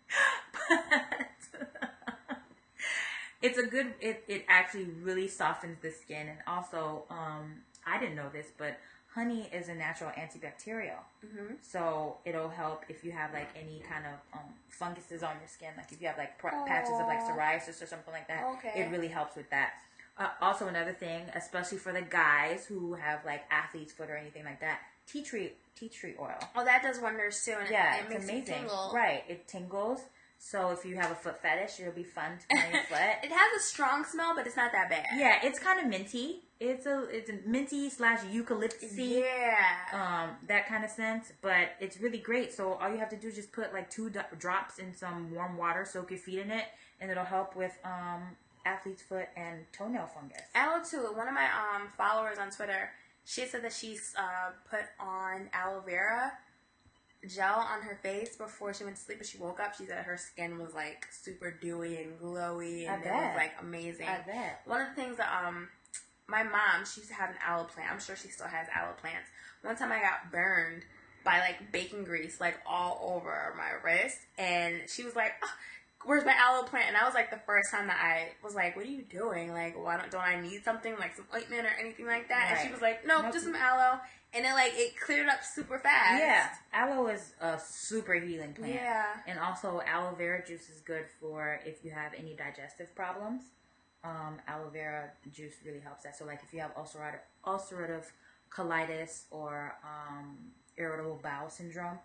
But it's a good, it actually really softens the skin. And also, I didn't know this, but honey is a natural antibacterial. Mm-hmm. So it'll help if you have like any kind of funguses on your skin, like if you have like patches of like psoriasis or something like that. Okay. It really helps with that. Also another thing, especially for the guys who have like athlete's foot or anything like that, tea tree oil. Oh, that does wonders too, and it makes amazing. It tingle. Right, it tingles. So if you have a foot fetish, it'll be fun to put on your foot. It has a strong smell, but it's not that bad. Yeah, it's kind of minty. It's a minty / eucalyptus-y. Yeah. That kind of scent, but it's really great. So all you have to do is just put like 2 drops in some warm water, soak your feet in it, and it'll help with athlete's foot and toenail fungus. Aloe too. One of my followers on Twitter, she said that she's put on aloe vera gel on her face before she went to sleep, but she woke up. She said her skin was like super dewy and glowy, and it was like amazing. I bet. One of the things that my mom, she used to have an aloe plant. I'm sure she still has aloe plants. One time I got burned by like bacon grease like all over my wrist, and she was like, oh, where's my aloe plant? And that was like the first time that I was like, what are you doing? Like, why don't I need something like some ointment or anything like that? Right. And she was like, nope, just some aloe. And then it cleared up super fast. Yeah, aloe is a super healing plant. Yeah. And also aloe vera juice is good for if you have any digestive problems. Aloe vera juice really helps that. So like if you have ulcerative colitis or irritable bowel syndrome,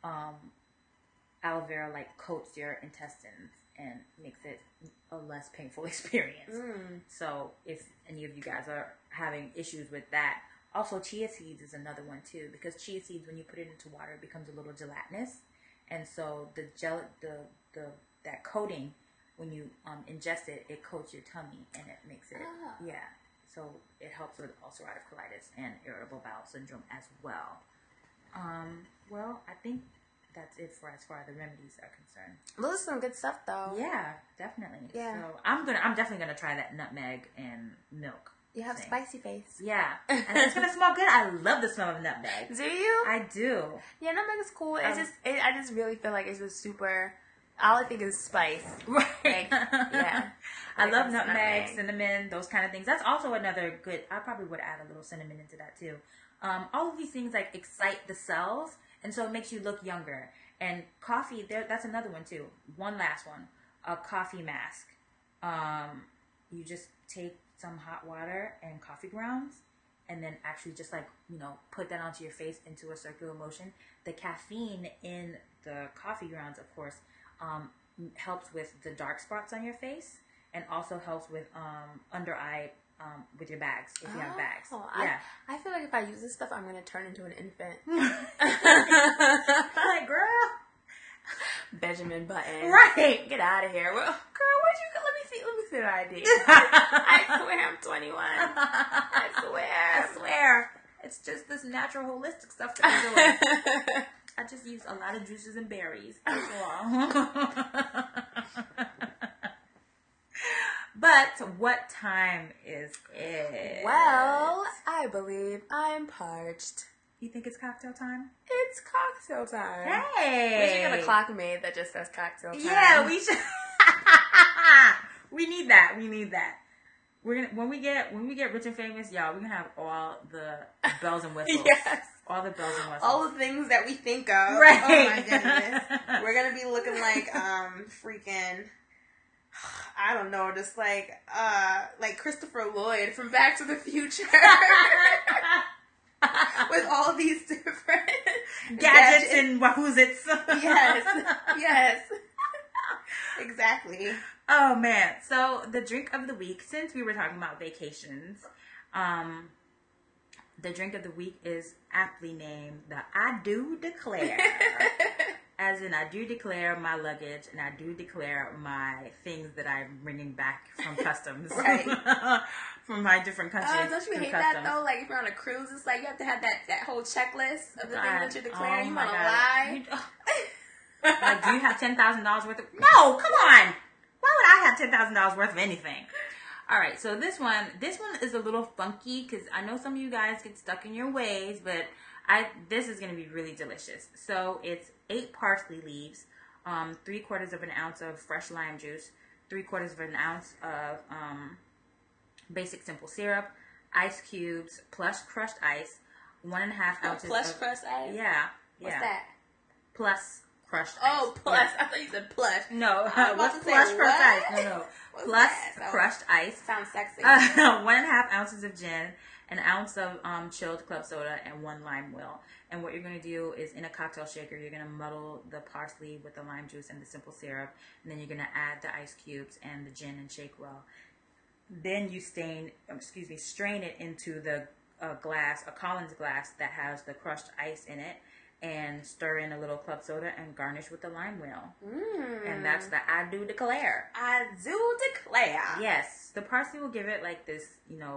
aloe vera like coats your intestines and makes it a less painful experience. So if any of you guys are having issues with that, also chia seeds is another one too, because chia seeds, when you put it into water, it becomes a little gelatinous, and so that coating, when you ingest it, it coats your tummy and it makes it so it helps with ulcerative colitis and irritable bowel syndrome as well. Well, I think that's it for as far as the remedies are concerned. Well, this is some good stuff, though. Yeah, definitely. Yeah. So I'm definitely gonna try that nutmeg and milk. You have thing. spicy face. Yeah, and it's gonna smell good. I love the smell of nutmeg. Do you? I do. Yeah, nutmeg is cool. I just really feel like it's just super. All I think is spice. Right. Like, yeah. I love nutmeg, cinnamon, those kind of things. That's also another good. I probably would add a little cinnamon into that too. All of these things like excite the cells, and so it makes you look younger. And coffee, that's another one too. One last one, a coffee mask. You just take some hot water and coffee grounds, and then actually just like, put that onto your face into a circular motion. The caffeine in the coffee grounds, of course, helps with the dark spots on your face, and also helps with under eye with your bags, if you have bags. Yeah. I feel like if I use this stuff, I'm going to turn into an infant. Like, girl. Benjamin Button. Right. Get out of here. Well, girl, where'd you go? Let me see the ID. I swear I'm 21. I swear. It's just this natural holistic stuff that I'm doing. I just use a lot of juices and berries. That's all. But what time is it? Well, I believe I'm parched. You think it's cocktail time? It's cocktail time. Hey! We should get a clock made that just says cocktail time. Yeah, we should. We need that. We're gonna when we get rich and famous, y'all. We're gonna have all the bells and whistles. Yes. All the bells and whistles. All the things that we think of. Right. Oh my goodness. We're gonna be looking like freaking. I don't know, just like Christopher Lloyd from Back to the Future. With all these different gadgets and wahoozits. Yes. Exactly. Oh man. So the drink of the week, since we were talking about vacations, the drink of the week is aptly named the I Do Declare. As in, I do declare my luggage and I do declare my things that I'm bringing back from customs. Right. From my different countries. Don't you hate customs. that though? Like if you're on a cruise, it's like you have to have that whole checklist of the things that you're declaring. Oh You my want to God. lie? Like, do you have $10,000 worth of... No, come on. Why would I have $10,000 worth of anything? All right, so this one is a little funky because I know some of you guys get stuck in your ways, but this is going to be really delicious. So it's 8 parsley leaves, 3/4 of an ounce of fresh lime juice, 3/4 of an ounce of basic simple syrup, ice cubes plus crushed ice, 1.5 ounces. Plus crushed ice. Yeah. What's that? Plus crushed ice. Oh, plus. Yeah. I thought you said plus. No, I was about what's to say, plus crushed what? ice? No. What's Plus that? crushed ice. Sounds sexy. 1.5 ounces of gin, an ounce of chilled club soda, and 1 lime wheel. And what you're going to do is in a cocktail shaker, you're going to muddle the parsley with the lime juice and the simple syrup. And then you're going to add the ice cubes and the gin and shake well. Then you strain it into the glass, a Collins glass that has the crushed ice in it. And stir in a little club soda and garnish with the lime wheel. And that's the I do declare. I do declare. Yes. The parsley will give it like this,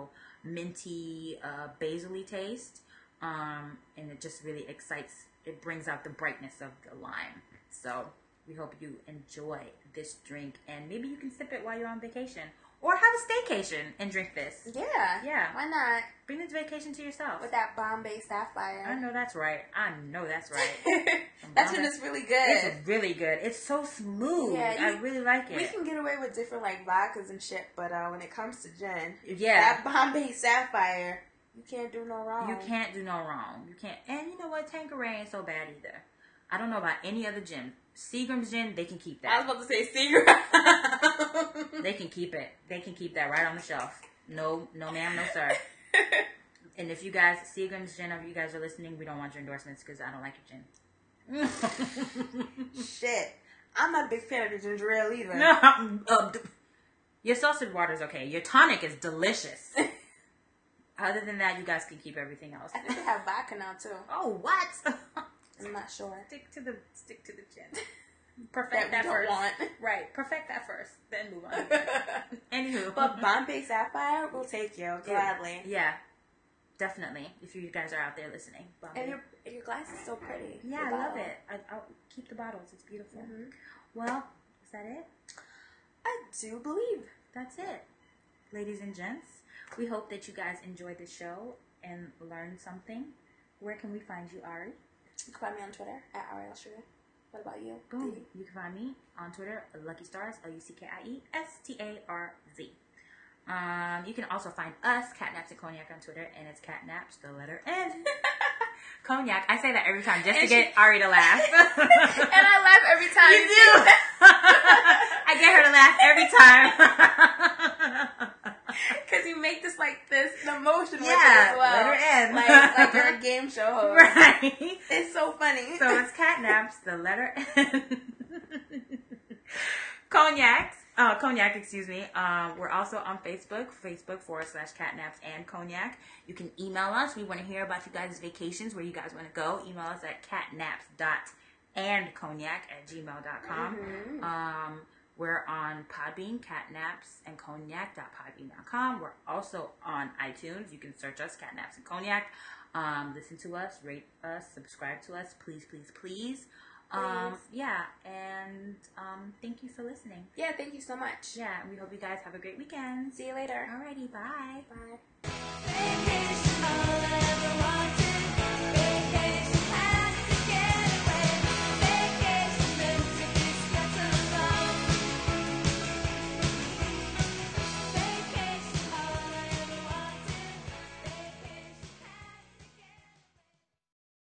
minty, basil-y taste. And it just really it brings out the brightness of the lime. So we hope you enjoy this drink. And maybe you can sip it while you're on vacation. Or have a staycation and drink this. Yeah. Yeah. Why not? Bring this vacation to yourself. With that Bombay Sapphire. I know that's right. That shit is really good. It's really good. It's so smooth. Yeah, I really like it. We can get away with different like vodkas and shit, but when it comes to gin, yeah, that Bombay Sapphire, you can't do no wrong. You can't do no wrong. You can't. And you know what? Tanqueray ain't so bad either. I don't know about any other gin. Seagram's gin, they can keep that. I was about to say Seagram. They can keep it. They can keep that right on the shelf. No, ma'am, no, sir. And if you guys, Seagram's gin, if you guys are listening, we don't want your endorsements because I don't like your gin. Shit. I'm not a big fan of the ginger ale either. No. Your salted water is okay. Your tonic is delicious. Other than that, you guys can keep everything else. I think they have vodka now too. Oh, what? I'm not sure. Stick to the gin. Perfect that first. Right. Perfect that first. Then move on. Anywho. But Bombay Sapphire will take you gladly. Yeah. Definitely. If you guys are out there listening. Bombay. And your glass is so pretty. Yeah, I love it. I'll keep the bottles. It's beautiful. Mm-hmm. Well, is that it? I do believe. That's it. Ladies and gents, we hope that you guys enjoyed the show and learned something. Where can we find you, Ari? You can find me on Twitter at Ariel Sugar. What about you? Boom. You can find me on Twitter, Lucky Stars, LuckyStarz. You can also find us, Catnaps and Cognac, on Twitter, and it's Catnaps, the letter N. Cognac. I say that every time just to get Ari to laugh. And I laugh every time. You do. I get her to laugh every time. Because you make this the motion with it yeah, as well. letter N. Like you're a game show host. Right. It's so funny. So it's Catnaps, the letter N. Cognac, excuse me. We're also on Facebook /Catnaps and Cognac. You can email us. We want to hear about you guys' vacations, where you guys want to go. Email us at catnaps.andcognac@gmail.com. Mm-hmm. We're on Podbean, catnapsandcognac.podbean.com. We're also on iTunes. You can search us, Catnaps and Cognac. Listen to us, rate us, subscribe to us. Please, please, please. Yeah, and thank you for listening. Yeah, thank you so much. Yeah, and we hope you guys have a great weekend. See you later. Alrighty, bye. Bye. Vacation all I ever wanted.